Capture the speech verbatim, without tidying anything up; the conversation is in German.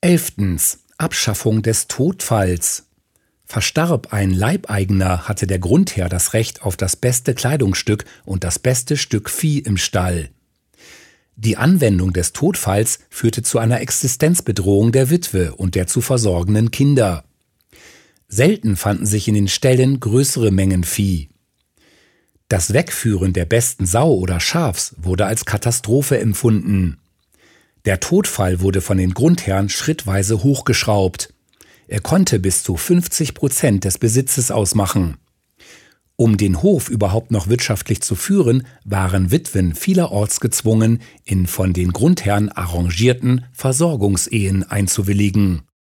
Elftens. Abschaffung des Todfalls. Verstarb ein Leibeigener, hatte der Grundherr das Recht auf das beste Kleidungsstück und das beste Stück Vieh im Stall. Die Anwendung des Todfalls führte zu einer Existenzbedrohung der Witwe und der zu versorgenden Kinder. Selten fanden sich in den Ställen größere Mengen Vieh. Das Wegführen der besten Sau oder Schafs wurde als Katastrophe empfunden. Der Todfall wurde von den Grundherren schrittweise hochgeschraubt. Er konnte bis zu fünfzig Prozent des Besitzes ausmachen. Um den Hof überhaupt noch wirtschaftlich zu führen, waren Witwen vielerorts gezwungen, in von den Grundherren arrangierten Versorgungsehen einzuwilligen.